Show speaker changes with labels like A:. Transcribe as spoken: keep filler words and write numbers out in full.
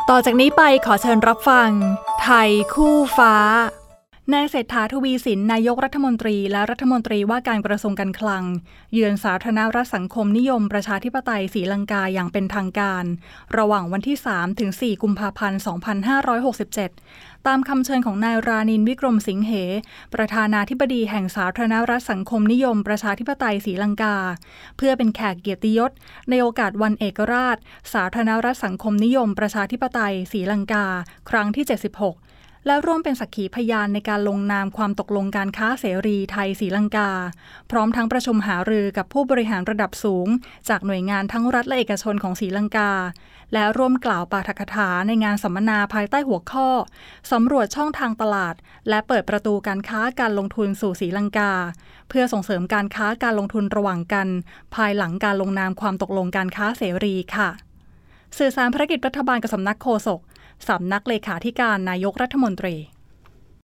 A: ต่อจากนี้ไปขอเชิญรับฟังไทยคู่ฟ้านายเศรษฐา ทวีสินนายกรัฐมนตรีและรัฐมนตรีว่าการกระทรวงการคลังเยือนสาธารณรัฐสังคมนิยมประชาธิปไตยศรีลังกาอย่างเป็นทางการระหว่างวันที่ สามถึงสี่ กุมภาพันธ์ สองพันห้าร้อยหกสิบเจ็ด ตามคำเชิญของนายรานินทร์ วิกรมสิงเหประธานาธิบดีแห่งสาธารณรัฐสังคมนิยมประชาธิปไตยศรีลังกาเพื่อเป็นแขกเกียรติยศในโอกาสวันเอกราชสาธารณรัฐสังคมนิยมประชาธิปไตยศรีลังกาครั้งที่ เจ็ดสิบหกและร่วมเป็นสักขีพยานในการลงนามความตกลงการค้าเสรีไทยศรีลังกาพร้อมทั้งประชุมหารือกับผู้บริหารระดับสูงจากหน่วยงานทั้งรัฐและเอกชนของศรีลังกาและร่วมกล่าวปาฐกถาในงานสัมมนาภายใต้หัวข้อสำรวจช่องทางตลาดและเปิดประตูการค้าการลงทุนสู่ศรีลังกาเพื่อส่งเสริมการค้าการลงทุนระหว่างกันภายหลังการลงนามความตกลงการค้าเสรีค่ะสื่อสารภารกิจรัฐบาลกับสำนักโฆษกสำนักเลขาธิการนายกรัฐมนตรี